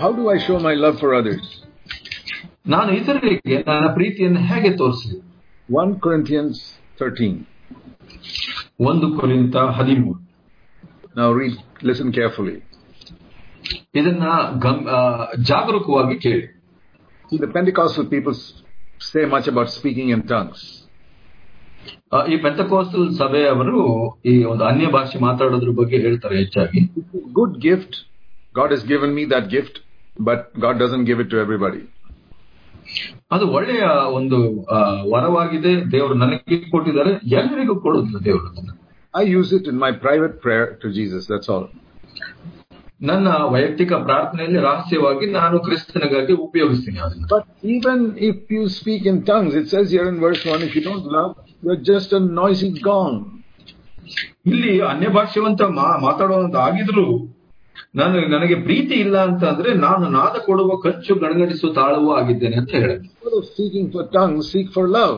how do I show my love for others? ನಾನು ಇತರರಿಗೆ ನನ್ನ ಪ್ರೀತಿಯನ್ನು ಹೇಗೆ ತೋರಿಸಲಿ? 1 Corinthians 13. 1 ಕೊರಿಂಥ 13. Now listen carefully. ಇದನ್ನ ಜಾಗರೂಕವಾಗಿ ಕೇಳಿ. See, the Pentecostal people say much about speaking in tongues. ಈ ಪೆಂಟೆಕೋಸ್ಟಲ್ ಸಭೆಯವರು ಈ ಒಂದು ಅನ್ಯ ಭಾಷೆ ಮಾತಾಡೋದ್ರ ಬಗ್ಗೆ ಹೇಳ್ತಾರೆ ಹೆಚ್ಚಾಗಿ. Good gift. God has given me that gift, but God doesn't give it to everybody. ಅದು ಒಳ್ಳೆಯ ಒಂದು ವರವಾಗಿದೆ, ದೇವರು ನನಗೆ ಕೊಟ್ಟಿದ್ದಾರೆ, ಎಲ್ಲರಿಗೂ ಕೊಡೋದಿಲ್ಲ ದೇವರು. I use it in my private prayer to Jesus, that's all. ನನ್ನ ವೈಯಕ್ತಿಕ ಪ್ರಾರ್ಥನೆಯಲ್ಲಿ ರಹಸ್ಯವಾಗಿ ನಾನು ಕ್ರಿಸ್ತನಿಗಾಗಿ ಉಪಯೋಗಿಸ್ತೀನಿ ಅದನ್ನು. But even if you speak in tongues, it says here in verse 1, if you don't love, you're just a noisy gong. ಇಲ್ಲಿ ಅನ್ಯ ಭಾಷೆವಂತ ಮಾತಾಡುವಂತಾಗಿದ್ರು ನನಗೆ ಪ್ರೀತಿ ಇಲ್ಲ ಅಂತ ಅಂದ್ರೆ ನಾನು ನಾದ ಕೊಡುವ ಕಂಚು ಗಣಗಣಿಸುವ ತಾಳುವ ಆಗಿದ್ದೇನೆ ಅಂತ ಹೇಳುತ್ತೆ. Seeking for tongues, seek for love.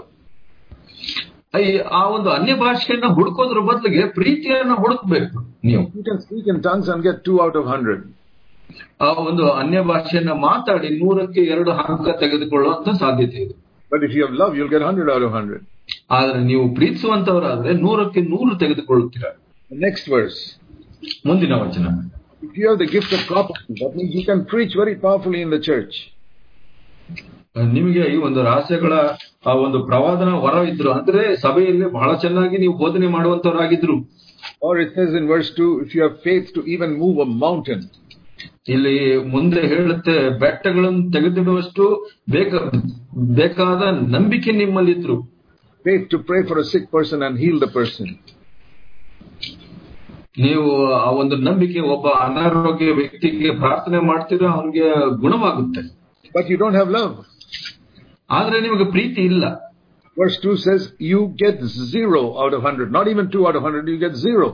ಆ ಒಂದು ಅನ್ಯ ಭಾಷೆಯನ್ನ ಹುಡುಕೋದ್ರ ಬದಲಿಗೆ ಪ್ರೀತಿಯನ್ನ ಹುಡುಕ್ಬೇಕು ನೀವು. You can speak in tongues and get 2 out of 100. ಆ ಒಂದು ಅನ್ಯ ಭಾಷೆಯನ್ನ ಮಾತಾಡಿ 100ಕ್ಕೆ 2 ಅಂಕ ತೆಗೆದುಕೊಳ್ಳುವಂತ ಸಾಧ್ಯತೆ ಇದೆ. But if you have love, you'll get 100 out of 100. ಆದ್ರೆ ನೀವು ಪ್ರೀತಿಸುವಂತವರಾದ್ರೆ 100ಕ್ಕೆ 100 ತೆಗೆದುಕೊಳ್ಳುತ್ತೀರಾ. Next verse. ಮುಂದಿನ ವಚನ. If you have the gift of prophecy, that means you can preach very powerfully in the church. ನಿಮಗೆ ಈ ಒಂದು ರಹಸ್ಯಗಳ ಆ ಒಂದು ಪ್ರವಾದನ ವರ ಇದ್ರು ಅಂದ್ರೆ ಸಭೆಯಲ್ಲಿ ಬಹಳ ಚೆನ್ನಾಗಿ ನೀವು ಬೋಧನೆ ಮಾಡುವಂತವರಾಗಿದ್ರು. Or it says in verse 2, if you have faith to even move a mountain. ಇಲ್ಲಿ ಮುಂದೆ ಹೇಳುತ್ತೆ, ಬೆಟ್ಟಗಳನ್ನು ತೆಗೆದಿಡುವಷ್ಟು ಬೇಕಾದ ನಂಬಿಕೆ ನಿಮ್ಮಲ್ಲಿದ್ರು. Faith to pray for a sick person and heal the person. ನೀವು ಆ ಒಂದು ನಂಬಿಕೆ, ಒಬ್ಬ ಅನಾರೋಗ್ಯ ವ್ಯಕ್ತಿಗೆ ಪ್ರಾರ್ಥನೆ ಮಾಡ್ತೀರಾ, ಅವ್ರಿಗೆ ಗುಣವಾಗುತ್ತೆ. But you don't have love. ಆದ್ರೆ ನಿಮಗೆ ಪ್ರೀತಿ ಇಲ್ಲ. Verse 2 says you get 0 out of 100, not even 2 out of 100, you get 0.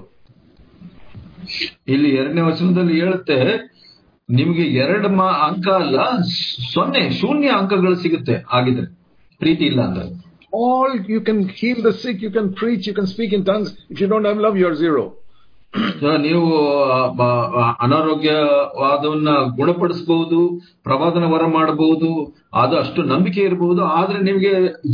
ಇಲ್ಲಿ 2ನೇ ವಚನದಲ್ಲಿ ಹೇಳುತ್ತೆ, ನಿಮಗೆ 2 ಅಂಕ ಅಲ್ಲ, 0 ಶೂನ್ಯ ಅಂಕಗಳು ಸಿಗುತ್ತೆ ಆಗಿದ್ರೆ ಪ್ರೀತಿ ಇಲ್ಲ ಅಂದ್ರೆ. All you can heal the sick, you can preach, you can speak in tongues. If you don't have love, you're 0. ನೀವು ಅನಾರೋಗ್ಯವಾದವನ್ನ ಗುಣಪಡಿಸಬಹುದು, ಪ್ರವಾದನ ವರ ಮಾಡಬಹುದು, ಅದು ಅಷ್ಟು ನಂಬಿಕೆ ಇರಬಹುದು, ಆದ್ರೆ ನಿಮಗೆ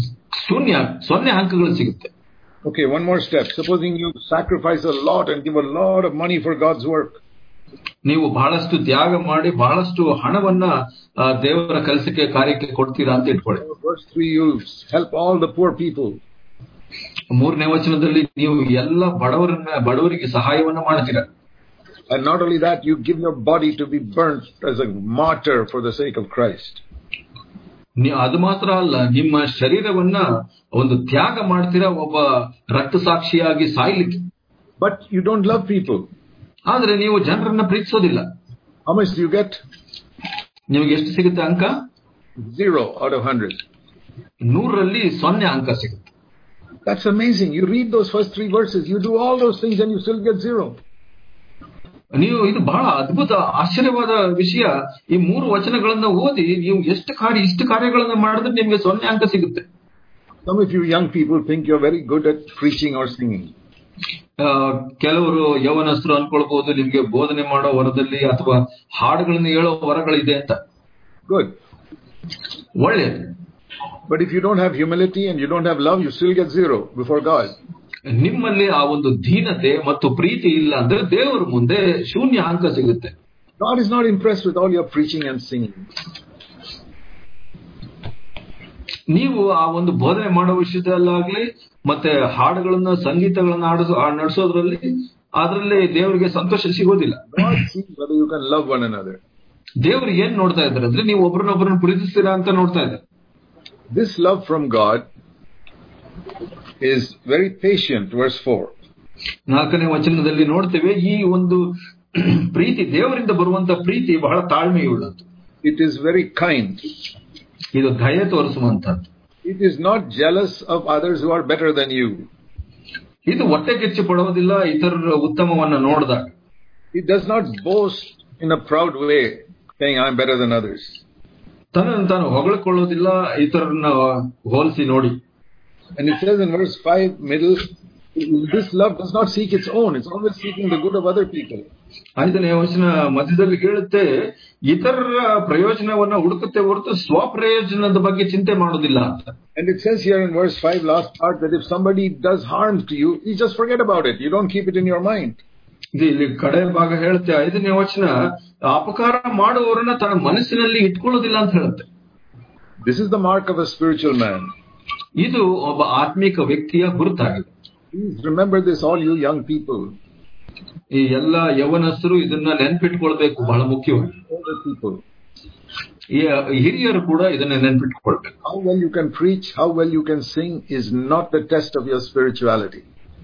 0 ಅಂಕಗಳು ಸಿಗುತ್ತೆ. Okay, one more step. Supposing you sacrifice a lot and give a lot of money for God's work. ನೀವು ಬಹಳಷ್ಟು ತ್ಯಾಗ ಮಾಡಿ ಬಹಳಷ್ಟು ಹಣವನ್ನ ದೇವರ ಕೆಲಸಕ್ಕೆ ಕಾರ್ಯಕ್ಕೆ ಕೊಡ್ತೀರಾ ಅಂತ ಇಟ್ಕೊಳ್ಳಿ. Verse 3, you help all the poor people. 3ನೇ ವಚನದಲ್ಲಿ ನೀವು ಎಲ್ಲ ಬಡವರಿಗೆ ಸಹಾಯವನ್ನ ಮಾಡ್ತೀರಾ. And not only that, you give your body to be burnt as a martyr for the sake of Christ. ಅದು ಮಾತ್ರ ಅಲ್ಲ, ನಿಮ್ಮ ಶರೀರವನ್ನ ಒಂದು ತ್ಯಾಗ ಮಾಡ್ತೀರಾ ಒಬ್ಬ ರಕ್ತಸಾಕ್ಷಿಯಾಗಿ ಸಾಯ್ಲಿಕ್ಕೆ. But you don't love people. ಆದ್ರೆ ನೀವು ಜನರನ್ನ ಪ್ರೀತಿಸೋದಿಲ್ಲ. How much do you get? ನಿಮಗೆ ಎಷ್ಟು ಸಿಗುತ್ತೆ ಅಂಕ? 0 out of 100. 100ರಲ್ಲಿ 0 ಅಂಕ ಸಿಗುತ್ತೆ. That's amazing. You read those first 3 verses, you do all those things and you still get 0. ನೀವು ಇದು ಬಹಳ ಅದ್ಭುತ ಆಶ್ಚರ್ಯವಾದ ವಿಷಯ. ಈ 3 ವಚನಗಳನ್ನ ಓದಿ ನೀವು ಇಷ್ಟು ಕಾರ್ಯಗಳನ್ನ ಮಾಡಿದ್ರೆ ನಿಮ್ಗೆ 0 ಅಂಕ ಸಿಗುತ್ತೆ. Some of you young people think you're very good at preaching or singing. ಕೆಲವರು ಯೌವನಸ್ಥರು ಅನ್ಕೊಳ್ಬಹುದು ನಿಮ್ಗೆ ಬೋಧನೆ ಮಾಡೋ ವರದಲ್ಲಿ ಅಥವಾ ಹಾಡುಗಳನ್ನ ಹೇಳೋ ವರಗಳಿದೆ ಅಂತ. Good. ಒಳ್ಳೆಯದು. But if you don't have humility and you don't have love, you still get 0 before God. ನಿಮ್ಮಲ್ಲಿ ಆ ಒಂದು ದೀನತೆ ಮತ್ತು ಪ್ರೀತಿ ಇಲ್ಲ ಅಂದ್ರೆ ದೇವರ ಮುಂದೆ 0 ಅಂಕ ಸಿಗುತ್ತೆ. God is not impressed with all your preaching and singing. ನೀವು ಆ ಒಂದು ಬೋಧನೆ ಮಾಡೋ ವಿಷಯದಲ್ಲಾಗ್ಲಿ ಮತ್ತೆ ಹಾಡುಗಳನ್ನ ಸಂಗೀತಗಳನ್ನ ನಡೆಸೋದ್ರಲ್ಲಿ ಅದರಲ್ಲಿ ದೇವರಿಗೆ ಸಂತೋಷ ಸಿಗೋದಿಲ್ಲ. God sees whether you can love one another. ದೇವರು ಏನ್ ನೋಡ್ತಾ ಇದ್ದಾರೆ ಅಂದ್ರೆ ನೀವು ಒಬ್ಬರನ್ನೊಬ್ಬರನ್ನ ಪ್ರೀತಿಸ್ತೀರಾ ಅಂತ ನೋಡ್ತಾ ಇದ್ದಾರೆ. This love from God is very patient. Verse 4. 4ನೇ ವಚನದಲ್ಲಿ ನೋಡ್ತೇವೆ ಈ ಒಂದು ಪ್ರೀತಿ, ದೇವರಿಂದ ಬರುವಂತ ಪ್ರೀತಿ ಬಹಳ ತಾಳ್ಮೆಯುಳ್ಳದ್ದು. It is very kind. ಇದು ದಯೆ ತೋರಿಸುವಂತದ್ದು. It is not jealous of others who are better than you. ಇದು ಹೊಟ್ಟೆ ಕಿಚ್ಚು ಪಡುವುದಿಲ್ಲ ಇತರರ ಉತ್ತಮವನ್ನ ನೋಡಿದಾಗ. It does not boast in a proud way, saying I am better than others. ತನ್ನನ್ನು ತಾನು ಹೊಗಳಿಕೊಳ್ಳೋದಿಲ್ಲ ಇತರರನ್ನ ಹೋಲಿಸಿ ನೋಡಿ. And it says in verse 5 middle, This love does not seek its own. It's always seeking the good of other people. 5ನೇ ವಚನ ಮಧ್ಯದಲ್ಲಿ ಹೇಳುತ್ತೆ, ಇತರರ ಪ್ರಯೋಜನವನ್ನ ಹುಡುಕುತ್ತೆ ಹೊರತು ಸ್ವಪ್ರಯೋಜನದ ಬಗ್ಗೆ ಚಿಂತೆ ಮಾಡೋದಿಲ್ಲ ಅಂತ. And it says here in verse 5, last part, that if somebody does harm to you, you just forget about it. You don't keep it in your mind. ಇಲ್ಲಿ ಕಡೆ ಭಾಗ ಹೇಳುತ್ತೆ 5ನೇ ವಚನ, ಅಪಕಾರ ಮಾಡುವವರನ್ನ ತನ್ನ ಮನಸ್ಸಿನಲ್ಲಿ ಇಟ್ಕೊಳ್ಳೋದಿಲ್ಲ ಅಂತ ಹೇಳುತ್ತೆ. This is the mark of a spiritual man. ಇದು ಒಬ್ಬ ಆತ್ಮಿಕ ವ್ಯಕ್ತಿಯ ಗುರುತಾಗಿದೆ. Please remember this, all you young people. ಈ ಎಲ್ಲ ಯೌವನಸ್ಥರು ಇದನ್ನ ನೆನಪಿಟ್ಕೊಳ್ಬೇಕು, ಬಹಳ ಮುಖ್ಯವಾಗಿ. ಹಿರಿಯರು ಕೂಡ ಇದನ್ನ ನೆನಪಿಟ್ಕೊಳ್ಬೇಕು. How well you can preach, how well you can sing is not the test of your spirituality.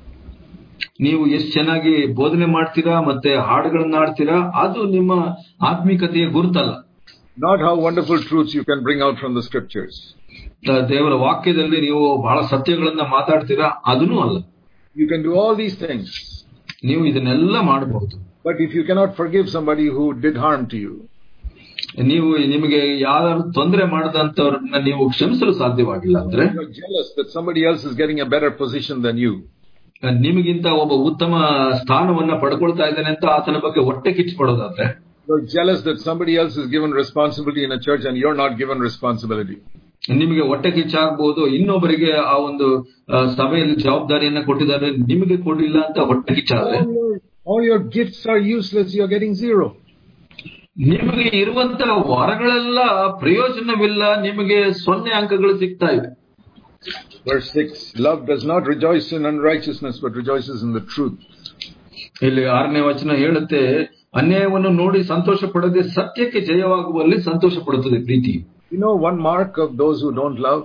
ನೀವು ಎಷ್ಟು ಚೆನ್ನಾಗಿ ಬೋಧನೆ ಮಾಡ್ತೀರಾ ಮತ್ತೆ ಹಾಡುಗಳನ್ನ ಆಡ್ತೀರಾ, ಅದು ನಿಮ್ಮ ಆತ್ಮಿಕತೆಯ ಗುರುತಲ್ಲ. Not how wonderful truths you can bring out from the scriptures. ದೇವರ ವಾಕ್ಯದಲ್ಲಿ ನೀವು ಬಹಳ ಸತ್ಯಗಳನ್ನ ಮಾತಾಡ್ತೀರಾ, ಅದನ್ನೂ ಅಲ್ಲ. You can do all these things. ನೀವು ಇದನ್ನೆಲ್ಲ ಮಾಡಬಹುದು. But if you cannot forgive somebody who did harm to you, ನೀವು ನಿಮಗೆ ಯಾರು ತೊಂದರೆ ಮಾಡದಂತವ್ರನ್ನ ನೀವು ಕ್ಷಮಿಸಲು ಸಾಧ್ಯವಾಗಿಲ್ಲ ಅಂದ್ರೆ, you're jealous that somebody else is getting a better position than you. ನಿಮಗಿಂತ ಒಬ್ಬ ಉತ್ತಮ ಸ್ಥಾನವನ್ನ ಪಡ್ಕೊಳ್ತಾ ಇದ್ದಾನೆ ಅಂತ ಆತನ ಬಗ್ಗೆ ಹೊಟ್ಟೆ ಕಿಚ್ಚಿಪಡೋದಾದ್ರೆ, you're jealous that somebody else is given responsibility in a church and you're not given responsibility. ನಿಮಗೆ ಹೊಟ್ಟೆ ಕಿಚ್ಚಾಗಬಹುದು, ಇನ್ನೊಬ್ಬರಿಗೆ ಆ ಒಂದು ಸಭೆಯಲ್ಲಿ ಜವಾಬ್ದಾರಿಯನ್ನ ಕೊಟ್ಟಿದ್ದಾರೆ, ನಿಮಗೆ ಕೊಡಲಿಲ್ಲ ಅಂತ ಹೊಟ್ಟೆ ಕಿಚ್ಚಾದ್ರೆ, all your gifts are useless, you're getting 0. ನಿಮಗೆ ಇರುವಂತಹ ವರಗಳೆಲ್ಲ ಪ್ರಯೋಜನವಿಲ್ಲ, ನಿಮಗೆ 0 ಅಂಕಗಳು ಸಿಗ್ತಾ ಇವೆ. Verse 6, love does not rejoice in unrighteousness but rejoices in the truth. ಇಲ್ಲಿ 6ನೇ ವಚನ ಹೇಳುತ್ತೆ, ಅನ್ಯಾಯವನ್ನು ನೋಡಿ ಸಂತೋಷ ಪಡದೆ ಸತ್ಯಕ್ಕೆ ಜಯವಾಗುವಲ್ಲಿ ಸಂತೋಷ ಪಡುತ್ತದೆ ಪ್ರೀತಿ. You know one mark of those who don't love?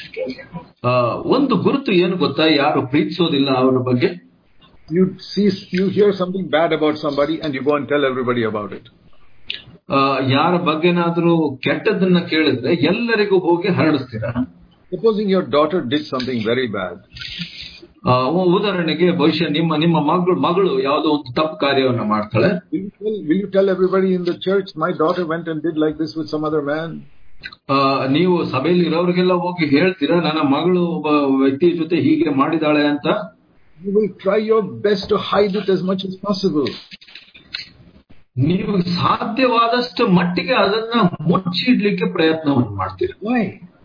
ಒಂದು ಗುರುತು ಏನು ಗೊತ್ತಾ, ಯಾರು ಪ್ರೀತಿಸೋದಿಲ್ಲ ಅವರ ಬಗ್ಗೆ? You hear something bad about somebody and you go and tell everybody about it. ಯಾರ ಬಗ್ಗೆನಾದ್ರೂ ಕೆಟ್ಟದನ್ನ ಕೇಳಿದ್ರೆ ಎಲ್ಲರಿಗೂ ಹೋಗಿ ಹರಡಿಸ್ತೀರಾ? Supposing your daughter did something very bad. ಉದಾಹರಣೆಗೆ ಬಹುಶಃ ನಿಮ್ಮ ಮಗಳು ಯಾವುದೋ ಒಂದು ತಪ್ಪು ಕಾರ್ಯವನ್ನ ಮಾಡ್ತಾಳೆ. Will you tell everybody in the church, my daughter went and did like this with some other man? ನೀವು ಸಭೆಯಲ್ಲಿ ಇರೋರಿಗೆಲ್ಲ ಹೋಗಿ ಹೇಳ್ತೀರಾ, ನನ್ನ ಮಗಳು ಒಬ್ಬ ವ್ಯಕ್ತಿಯ ಜೊತೆ ಹೀಗೆ ಮಾಡಿದಾಳೆ ಅಂತ? You will try your best to hide it as much as possible. ನೀವು ಸಾಧ್ಯವಾದಷ್ಟು ಮಟ್ಟಿಗೆ ಅದನ್ನ ಮುಚ್ಚಿಡ್ಲಿಕ್ಕೆ ಪ್ರಯತ್ನವನ್ನು ಮಾಡ್ತೀರಾ. Why?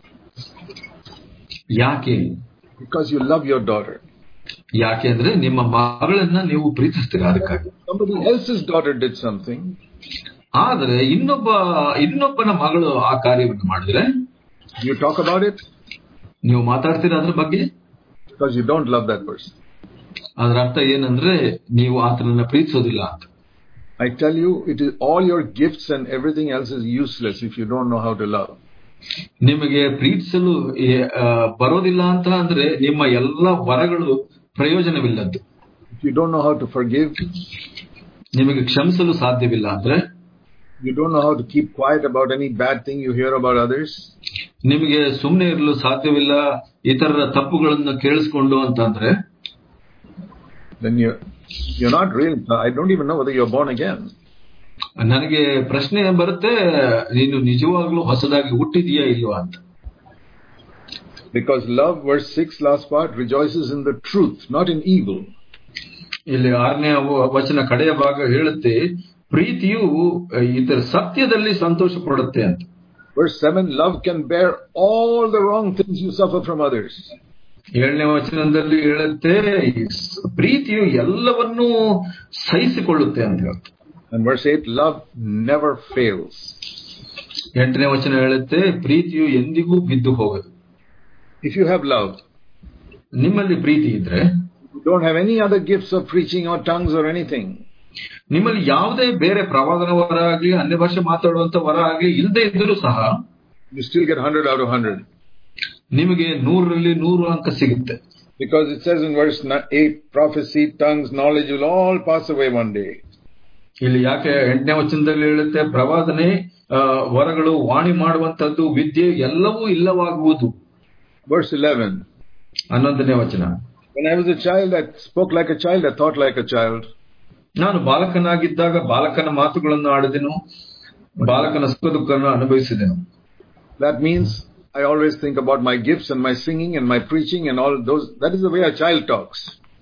ಯಾಕೆ? Because you love your daughter. ಯಾಕೆ ಅಂದ್ರೆ ನಿಮ್ಮ ಮಗಳನ್ನ ನೀವು ಪ್ರೀತಿಸ್ತೀರಾ, ಅದಕ್ಕಾಗಿ. Somebody else's daughter did something. ಆದ್ರೆ ಇನ್ನೊಬ್ಬನ ಮಗಳು ಆ ಕಾರ್ಯವನ್ನು ಮಾಡಿದ್ರೆ you talk about it. ನೀವು ಮಾತಾಡ್ತೀರಾ ಅದ್ರ ಬಗ್ಗೆ. Because you don't love that person. ಅದರ ಅರ್ಥ ಏನಂದ್ರೆ ನೀವು ಆತನನ್ನ ಪ್ರೀತಿಸೋದಿಲ್ಲ ಅಂತ. I tell you, it is all your gifts and everything else is useless if you don't know how to love. ನಿಮಗೆ ಪ್ರೀತಿಸಲು ಬರೋದಿಲ್ಲ ಅಂತ ಅಂದ್ರೆ ನಿಮ್ಮ ಎಲ್ಲ ವರಗಳು ಪ್ರಯೋಜನವಿಲ್ಲದ್ದು. If you don't know how to forgive, ನಿಮಗೆ ಕ್ಷಮಿಸಲು ಸಾಧ್ಯವಿಲ್ಲ ಅಂದ್ರೆ, you don't know how to keep quiet about any bad thing you hear about others, ನಿಮಗೆ ಸುಮ್ಮನೆ ಇರಲು ಸಾಧ್ಯವಿಲ್ಲ ಇತರರ ತಪ್ಪುಗಳನ್ನು ಕೇಳಿಸಿಕೊಂಡು ಅಂತಂದ್ರೆ, then you're not real. I don't even know whether you're born again. ನನಗೆ ಪ್ರಶ್ನೆ ಬರುತ್ತೆ, ನೀನು ನಿಜವಾಗ್ಲೂ ಹೊಸದಾಗಿ ಹುಟ್ಟಿದೀಯಾ ಇಲ್ವಾ ಅಂತ. Because love, verse 6 last part, rejoices in the truth, not in evil. ಇಲ್ಲಿ 6ನೇ ವಚನ ಕಡೆಯ ಭಾಗ ಹೇಳುತ್ತೆ, ಪ್ರೀತಿಯು ಇದರ ಸತ್ಯದಲ್ಲಿ ಸಂತೋಷ ಪಡುತ್ತೆ ಅಂತ. Verse 7, love can bear all the wrong things you suffer from others. 7ನೇ ವಚನದಲ್ಲಿ ಹೇಳುತ್ತೆ, ಪ್ರೀತಿಯು ಎಲ್ಲವನ್ನೂ ಸಹಿಸಿಕೊಳ್ಳುತ್ತೆ ಅಂತ ಹೇಳ್ತಾರೆ. And verse 8, love never fails. 8ನೇ ವಚನ ಹೇಳುತ್ತೆ, ಪ್ರೀತಿಯು ಎಂದಿಗೂ ಬಿದ್ದು ಹೋಗದು. If you have love, ನಿಮ್ಮಲ್ಲಿ ಪ್ರೀತಿ ಇದ್ರೆ, you don't have any other gifts of preaching or tongues or anything, ನಿಮ್ಮಲ್ಲಿ ಯಾವುದೇ ಬೇರೆ ಪ್ರವಾದನ ವರ ಆಗ್ಲಿ, ಅನ್ಯ ಭಾಷೆ ಮಾತಾಡುವಂತ ವರ ಆಗ್ಲಿ ಇಲ್ಲದೆ ಇದ್ದರೂ ಸಹ, you still get 100 out of 100. ನಿಮಗೆ 100ರಲ್ಲಿ 100 ಅಂಕ ಸಿಗುತ್ತೆ. Because it says in verse 8, prophecy, tongues, knowledge will all pass away one day. ಇಲ್ಲಿ ಯಾಕೆ 8ನೇ ವಚನದಲ್ಲಿ ಹೇಳುತ್ತೆ, ಪ್ರವಾದನೆ, ವರಗಳು, ವಾಣಿ ಮಾಡುವಂತದ್ದು, ವಿದ್ಯೆ ಎಲ್ಲವೂ ಇಲ್ಲವಾಗುವುದು. Verse 11, 11ನೇ ವಚನ, when I was a child, I spoke like a child, I thought like a child. ನಾನು ಬಾಲಕನಾಗಿದ್ದಾಗ ಬಾಲಕನ ಮಾತುಗಳನ್ನು ಆಡಿದೆನು, ಬಾಲಕನ ಸುಖ ದುಃಖವನ್ನು ಅನುಭವಿಸಿದೆನು. That means I always think about my gifts and my singing and my preaching and all those. That is the way a child talks.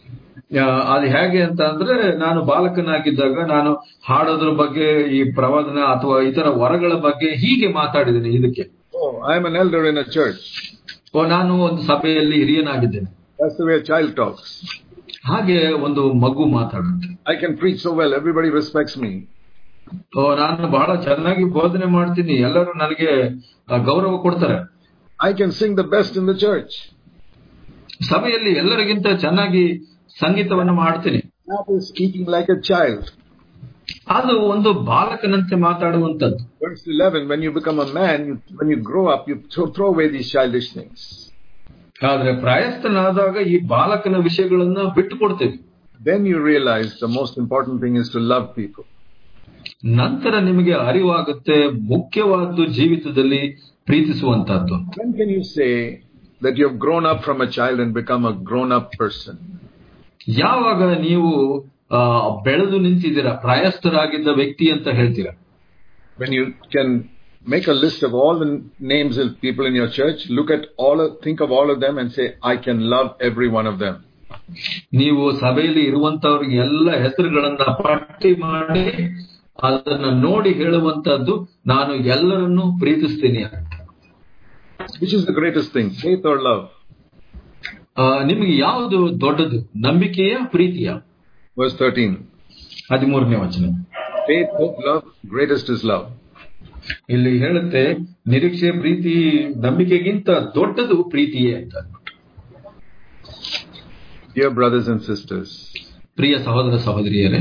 ಅದು ಹೇಗೆ ಅಂತ ಅಂದ್ರೆ, ನಾನು ಬಾಲಕನಾಗಿದ್ದಾಗ ನಾನು ಹಾಡೋದ್ರ ಬಗ್ಗೆ, ಈ ಪ್ರವಾದನ ಅಥವಾ ಇತರ ವರಗಳ ಬಗ್ಗೆ ಹೀಗೆ ಮಾತಾಡಿದ್ದೇನೆ. ಇದಕ್ಕೆ I am an elder in a church. ನಾನು ಒಂದು ಸಭೆಯಲ್ಲಿ ಹಿರಿಯನಾಗಿದ್ದೇನೆ. That's the way a child talks. ಹಾಗೆ ಒಂದು ಮಗು ಮಾತಾಡುತ್ತೆ. I can preach so well, everybody respects me. ನಾನು ಬಹಳ ಚೆನ್ನಾಗಿ ಬೋಧನೆ ಮಾಡ್ತೀನಿ, ಎಲ್ಲರೂ ನನಗೆ ಗೌರವ ಕೊಡ್ತಾರೆ. I can sing the best in the church. ಸಭೆಯಲ್ಲಿ ಎಲ್ಲರಿಗಿಂತ ಚೆನ್ನಾಗಿ ಸಂಗೀತವನ್ನು ಮಾಡ್ತೀನಿ. That is speaking like a child. ಅದು ಒಂದು ಬಾಲಕನಂತೆ ಮಾತಾಡುವಂತದ್ದು. Verse 11, when you become a man, when you grow up, you throw away these childish things. ಆದ್ರೆ ಪ್ರಾಯಸ್ಥನಾದಾಗ ಈ ಬಾಲಕನ ವಿಷಯಗಳನ್ನು ಬಿಟ್ಟು ಕೊಡ್ತೇವೆ. Then you realize the most important thing is to love people. ನಂತರ ನಿಮಗೆ ಅರಿವಾಗುತ್ತೆ ಮುಖ್ಯವಾದ್ದು ಜೀವಿತದಲ್ಲಿ ಪ್ರೀತಿಸುವಂತದ್ದು. When can you say that you have grown up from a child and become a grown up person? ಯಾವಾಗ ನೀವು ಬೆಳೆದು ನಿಂತಿದ್ದೀರಾ, ಪ್ರಾಯಸ್ಥರಾಗಿದ್ದ ವ್ಯಕ್ತಿ ಅಂತ ಹೇಳ್ತೀರಾ? When you can make a list of all the names of people in your church, think of all of them and say, I can love every one of them. ನೀವು ಸಭೆಯಲ್ಲಿ ಇರುವಂತವ್ರಿಗೆ ಎಲ್ಲ ಹೆಸರುಗಳನ್ನ ಪಟ್ಟಿ ಮಾಡಿ ಅದನ್ನ ನೋಡಿ ಹೇಳುವಂತದ್ದು, ನಾನು ಎಲ್ಲರನ್ನೂ ಪ್ರೀತಿಸ್ತೀನಿ. Which is the greatest thing, faith or love? ನಿಮಗೆ ಯಾವುದು ದೊಡ್ಡದು, ನಂಬಿಕೆಯ ಪ್ರೀತಿಯ? Verse 13. 13ನೇ ವಚನ. Faith, hope, love, greatest is love. ಇಲ್ಲಿ ಹೇಳುತ್ತೆ, ನಿರೀಕ್ಷೆ, ಪ್ರೀತಿ, ನಂಬಿಕೆಗಿಂತ ದೊಡ್ಡದು ಪ್ರೀತಿಯೇ ಅಂತ. Dear brothers and sisters, ಪ್ರಿಯ ಸಹೋದರ ಸಹೋದರಿಯರೇ,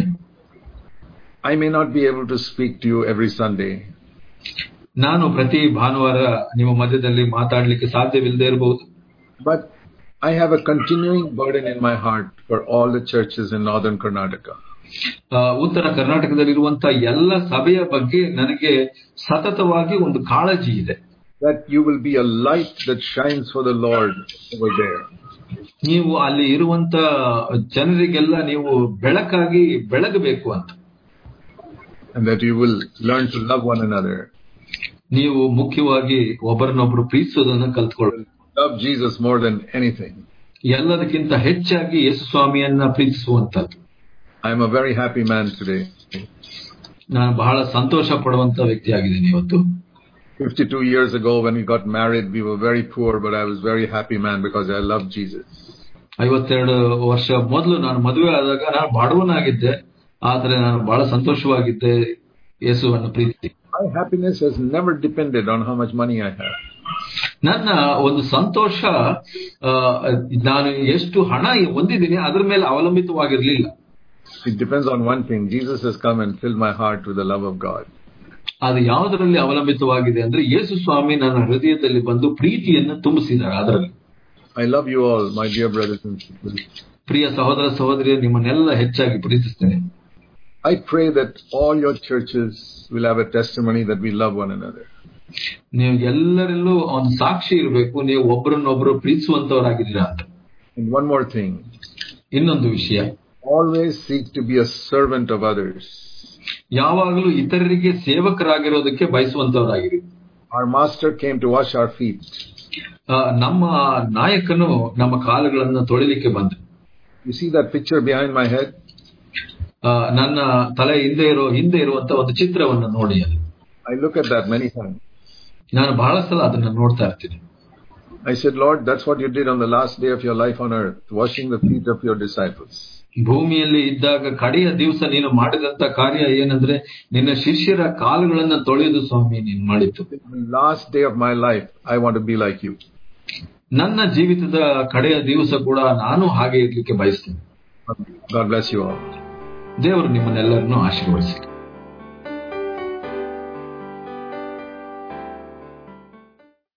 I may not be able to speak to you every Sunday. ನಾನು ಪ್ರತಿ ಭಾನುವಾರ ನಿಮ್ಮ ಮಧ್ಯದಲ್ಲಿ ಮಾತಾಡಲಿಕ್ಕೆ ಸಾಧ್ಯವಿಲ್ಲದೆ ಇರಬಹುದು. But I have a continuing burden in my heart for all the churches in northern Karnataka. ಉತ್ತರ ಕರ್ನಾಟಕದಲ್ಲಿರುವಂತಹ ಎಲ್ಲ ಸಭೆಯ ಬಗ್ಗೆ ನನಗೆ ಸತತವಾಗಿ ಒಂದು ಕಾಳಜಿ ಇದೆ. That you will be a light that shines for the Lord over there. ನೀವು ಅಲ್ಲಿ ಇರುವಂತ ಜನರಿಗೆಲ್ಲ ನೀವು ಬೆಳಕಾಗಿ ಬೆಳಗಬೇಕು ಅಂತ. And that you will learn to love one another. ನೀವು ಮುಖ್ಯವಾಗಿ ಒಬ್ಬರನ್ನೊಬ್ಬರು ಪ್ರೀತಿಸೋದನ್ನ ಕಲ್ತ್ಕೊಳ್ಳಿ. Love Jesus more than anything. ಎಲ್ಲದಕ್ಕಿಂತ ಹೆಚ್ಚಾಗಿ ಯೇಸು ಸ್ವಾಮಿಯನ್ನ ಪ್ರೀತಿಸುವಂತದ್ದು. I am a very happy man today. ನಾನು ಬಹಳ ಸಂತೋಷ ಪಡುವಂತ ವ್ಯಕ್ತಿಯಾಗಿದ್ದೀನಿ ಇವತ್ತು. 52 years ago when we got married, we were very poor, but I was very happy man because I loved Jesus. 52 ವರ್ಷ ಮೊದಲು ನಾನು ಮದುವೆ ಆದಾಗ ನಾನು ಬಡವನಾಗಿದ್ದೆ, ಆದರೆ ನಾನು ಬಹಳ ಸಂತೋಷವಾಗಿದ್ದೆ ಯೇಸುವನ್ನು ಪ್ರೀತಿ. My happiness has never depended on how much money I have. ನನ್ನ ಒಂದು ಸಂತೋಷ ನಾನು ಎಷ್ಟು ಹಣ ಹೊಂದಿದ್ದೀನಿ ಅದರ ಮೇಲೆ ಅವಲಂಬಿತವಾಗಿರಲಿಲ್ಲ. It depends on one thing. Jesus has come and filled my heart with the love of God. ಅದು ಯಾವುದರಲ್ಲಿ ಅವಲಂಬಿತವಾಗಿದೆ ಅಂದ್ರೆ ಯೇಸು ಸ್ವಾಮಿ ನನ್ನ ಹೃದಯದಲ್ಲಿ ಬಂದು ಪ್ರೀತಿಯನ್ನು ತುಂಬಿಸಿದ್ದಾರೆ ಅದರಲ್ಲಿ. I love you all, my dear brothers and sisters. ಪ್ರಿಯ ಸಹೋದರ ಸಹೋದರಿಯರು, ನಿಮ್ಮನ್ನೆಲ್ಲ ಹೆಚ್ಚಾಗಿ ಪ್ರೀತಿಸ್ತೇನೆ. I pray that all your churches will have a testimony that we love one another. ನೀವು ಎಲ್ಲರಲ್ಲೂ ಒಂದು ಸಾಕ್ಷಿ ಇರಬೇಕು, ನೀವು ಒಬ್ಬರನ್ನೊಬ್ಬರು ಪ್ರೀತಿಸುವಂತವರಾಗಿದ್ದೀರಾ ಅಂತ. And one more thing. ಇನ್ನೊಂದು ವಿಷಯ, always seek to be a servant of others. ಯಾವಾಗಲೂ ಇತರರಿಗೆ ಸೇವಕರಾಗಿರೋದಕ್ಕೆ ಬಯಸುವಂತವರಾಗಿರಿ. Our master came to wash our feet. ನಮ್ಮ ನಾಯಕನು ನಮ್ಮ ಕಾಲುಗಳನ್ನು ತೊಳಿಲಿಕ್ಕೆ ಬಂದ. You see that picture behind my head? ನನ್ನ ತಲೆ ಹಿಂದೆ ಇರುವಂತ ಒಂದು ಚಿತ್ರವನ್ನು ನೋಡಿ. I look at that many times. ನಾನು ಬಹಳ ಸಲ ಅದನ್ನ ನೋಡ್ತಾ ಇರ್ತೀನಿ. I said, Lord, that's what you did on the last day of your life on earth, washing the feet of your disciples. ಭೂಮಿಯಲ್ಲಿ ಇದ್ದಾಗ ಕಡೆಯ ದಿವಸ ನೀನು ಮಾಡಿದಂತ ಕಾರ್ಯ ಏನಂದ್ರೆ ನಿನ್ನ ಶಿಷ್ಯರ ಕಾಲುಗಳನ್ನು ತೊಳೆಯುವುದು ಸ್ವಾಮಿ ನೀನು ಮಾಡಿದ್ದು. Last day of my life, I want to be like you. ನನ್ನ ಜೀವಿತದ ಕಡೆಯ ದಿವಸ ಕೂಡ ನಾನು ಹಾಗೆ ಇರ್ಲಿಕ್ಕೆ ಬಯಸ್ತೇನೆ. God bless you all. ದೇವರು ನಿಮ್ಮನ್ನೆಲ್ಲರನ್ನೂ ಆಶೀರ್ವದಿಸಲಿ.